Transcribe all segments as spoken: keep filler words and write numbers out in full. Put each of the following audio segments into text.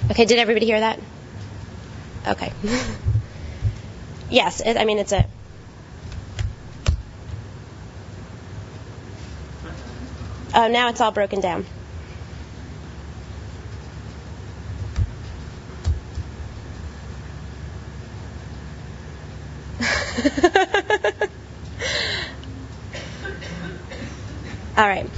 Okay, did everybody hear that? Okay. Yes, it, I mean, it's a... Oh, now it's all broken down. All right.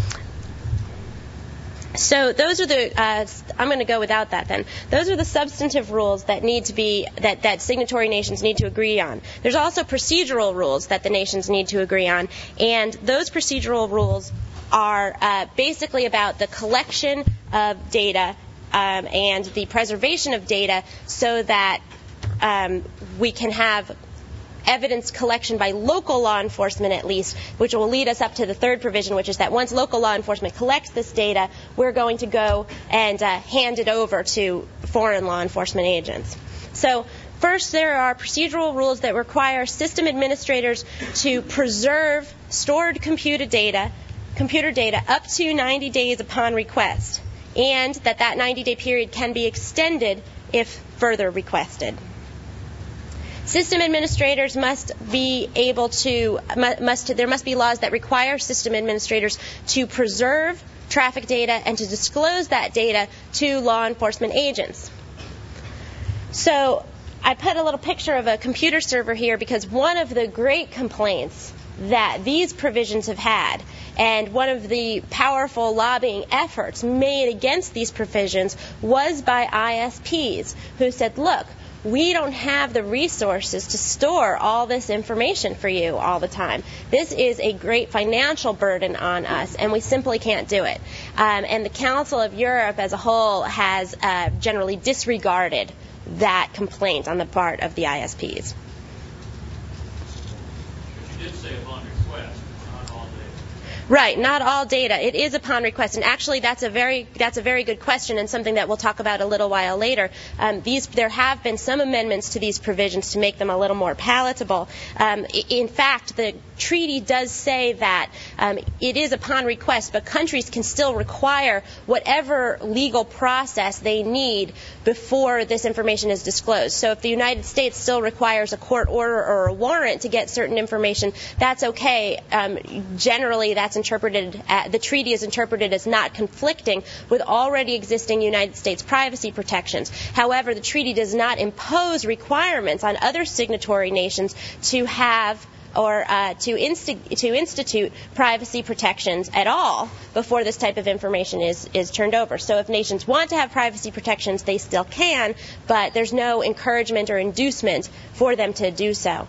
So those are the, uh, I'm going to go without that then. Those are the substantive rules that need to be, that, that signatory nations need to agree on. There's also procedural rules that the nations need to agree on, and those procedural rules are uh, basically about the collection of data um, and the preservation of data so that um, we can have evidence collection by local law enforcement at least, which will lead us up to the third provision, which is that once local law enforcement collects this data, we're going to go and uh, hand it over to foreign law enforcement agents. So first, there are procedural rules that require system administrators to preserve stored computer data, computer data up to ninety days upon request, and that that ninety-day period can be extended if further requested. System administrators must be able to, must, there must be laws that require system administrators to preserve traffic data and to disclose that data to law enforcement agents. So I put a little picture of a computer server here because one of the great complaints that these provisions have had, and one of the powerful lobbying efforts made against these provisions, was by I S Ps who said, look, we don't have the resources to store all this information for you all the time. This is a great financial burden on us, and we simply can't do it. Um, and the Council of Europe as a whole has uh, generally disregarded that complaint on the part of the I S Ps. But you did say upon request, not all data. Right, not all data. It is upon request, and actually, that's a very that's a very good question, and something that we'll talk about a little while later. Um, these there have been some amendments to these provisions to make them a little more palatable. Um, in fact, the treaty does say that um, it is upon request, but countries can still require whatever legal process they need before this information is disclosed. So if the United States still requires a court order or a warrant to get certain information, that's okay. Um, generally, that's interpreted, uh, the treaty is interpreted as not conflicting with already existing United States privacy protections. However, the treaty does not impose requirements on other signatory nations to have or uh, to, insti- to institute privacy protections at all before this type of information is, is turned over. So if nations want to have privacy protections, they still can, but there's no encouragement or inducement for them to do so.